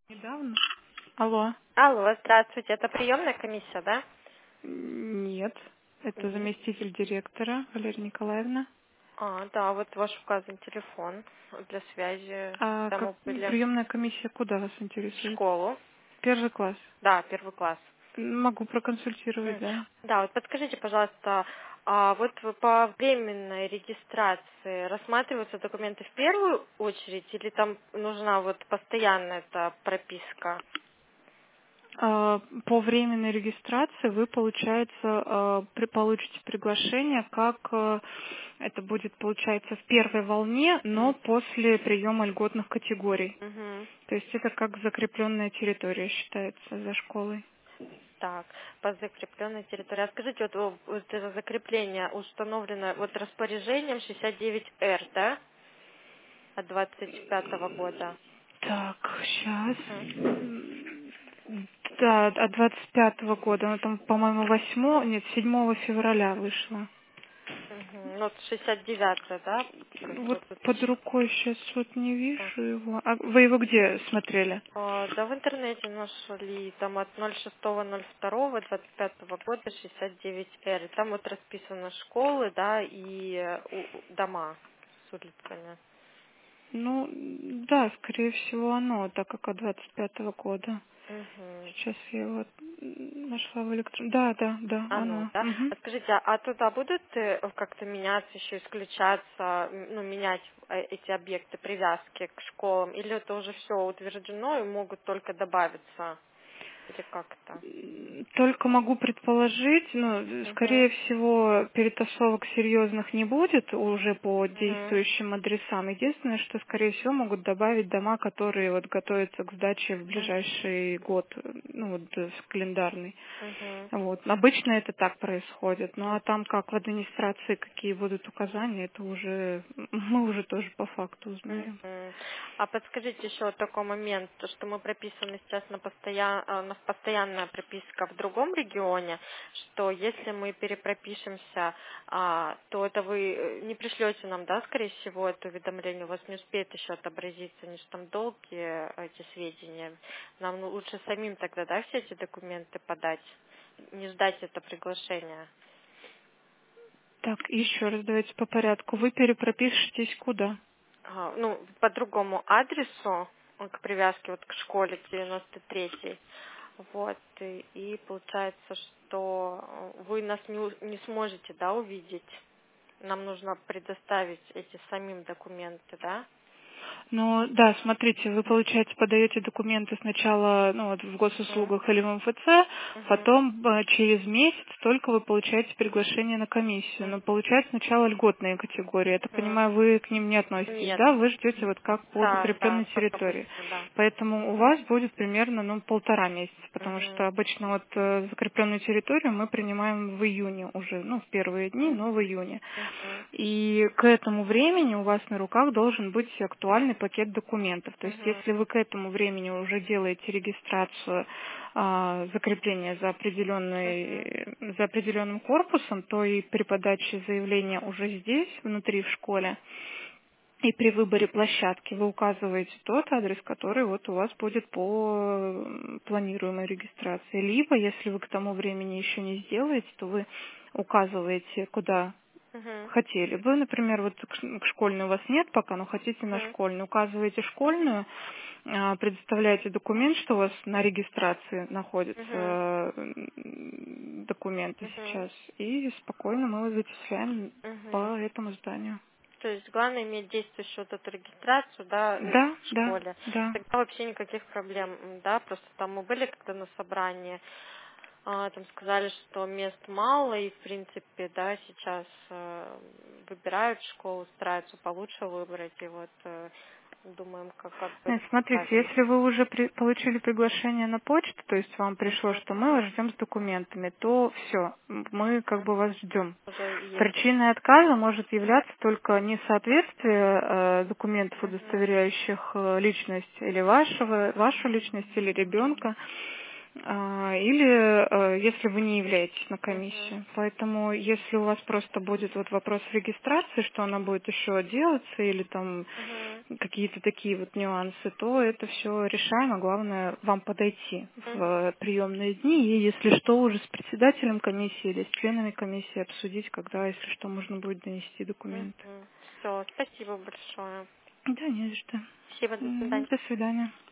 Недавно? Алло. Алло, здравствуйте. Это приемная комиссия, да? Нет. Это Нет. заместитель директора Валерия Николаевна. Да, вот ваш указан телефон для связи. А Когда как мы были приемная комиссия куда вас в интересует? школу. Первый класс. Да, первый класс. Могу проконсультировать, да. Да, вот подскажите, пожалуйста, вот по временной регистрации рассматриваются документы в первую очередь или там нужна вот постоянная эта прописка? По временной регистрации вы, получается, получите приглашение, как это будет, получается, в первой волне, но после приема льготных категорий. Угу. То есть это как закрепленная территория считается за школой. Так, по закрепленной территории. А скажите, вот это закрепление установлено вот распоряжением 69Р, да? От 25-го года. Так, сейчас. Мгм. Да, от 25-го года. Она там, по-моему, 7 февраля вышла. Мгм. Ну, вот 69-е, да? Как бы Вот тут под еще. рукой сейчас вот не вижу его. А вы его где смотрели? Да, в интернете нашли там от 06.02.25 года 69Р. И там вот расписаны школы, да, и дома с улицами. Ну, да, скорее всего, оно, так как от 25-го года. Угу. Сейчас я его нашла в Да, да, да, Оно, оно. да? Мгм. А скажите, а туда будут как-то меняться, еще исключаться, ну, менять эти объекты привязки к школам? Или это уже все утверждено и могут только добавиться? Или как-то? Только могу предположить, Угу, скорее всего, перетасовок серьезных не будет уже по угу, действующим адресам. Единственное, что, скорее всего, могут добавить дома, которые вот готовятся к сдаче в ближайший год, календарный. угу, Вот. Обычно это так происходит. Ну а там как в администрации какие будут указания, это уже мы уже тоже по факту узнаем. угу. А подскажите еще вот такой момент, то, что мы прописаны сейчас на постоянная прописка в другом регионе, что если мы перепропишемся, то это вы не пришлете нам, да, скорее всего, это уведомление, у вас не успеет еще отобразиться, они же там долгие эти сведения. Нам лучше самим тогда, да, все эти документы подать, не ждать это приглашение. Так, еще раз давайте по порядку. Вы перепропишетесь куда? Ну, по другому адресу, к привязке вот к школе 93-й. Вот, и получается, что вы нас не сможете, да, увидеть. Нам нужно предоставить эти самим документы, да? Ну, да, смотрите, вы, получается, подаете документы сначала, вот в Угу, госуслугах или в МФЦ, угу, потом через месяц только вы получаете приглашение на комиссию. Но получается сначала льготные категории. Я так угу. понимаю, вы к ним не относитесь, Нет, да? Вы ждете вот как по да, закрепленной как территории. обычно, да. Поэтому у вас будет примерно, 1,5 месяца, потому Угу, что обычно вот закрепленную территорию мы принимаем в июне уже, в первые дни, но в июне. угу, И к этому времени у вас на руках должен быть актуальный пакет документов. То есть угу, если вы к этому времени уже делаете регистрацию закрепления угу, за определенным корпусом, то и при подаче заявления уже здесь, внутри в школе, и при выборе площадки вы указываете тот адрес, который вот у вас будет по планируемой регистрации. Либо, если вы к тому времени еще не сделаете, то вы указываете, куда угу, хотели. Вы, например, вот к школьной у вас нет пока, но хотите на угу, школьную. Указываете школьную, предоставляете документ, что у вас на регистрации находятся угу, документы угу, сейчас, и спокойно мы вас зачисляем угу. по этому зданию. То есть главное иметь действующую вот эту регистрацию, да, Да, в да, школе. да. Тогда вообще никаких проблем, да, просто там мы были когда на собрании, там сказали, что мест мало, и в принципе, да, сейчас выбирают школу, стараются получше выбрать, и вот думаем, как бы Нет, это смотрите, правильно. если вы уже получили приглашение на почту, то есть вам пришло, Угу. что мы вас ждем с документами, то все, мы как бы вас ждем. Уже есть. Причиной отказа может являться только несоответствие документов, Угу. удостоверяющих личность или вашу личность или ребенка, или если вы не являетесь на Угу. комиссию. Поэтому если у вас просто будет вот вопрос регистрации, что она будет еще делаться, или там Угу. какие-то такие вот нюансы, то это все решаемо. Главное вам подойти в приемные дни и, если что, уже с председателем комиссии или с членами комиссии обсудить, когда, если что, можно будет донести документы. Все, спасибо большое. Да, не за что. Спасибо, до свидания. До свидания.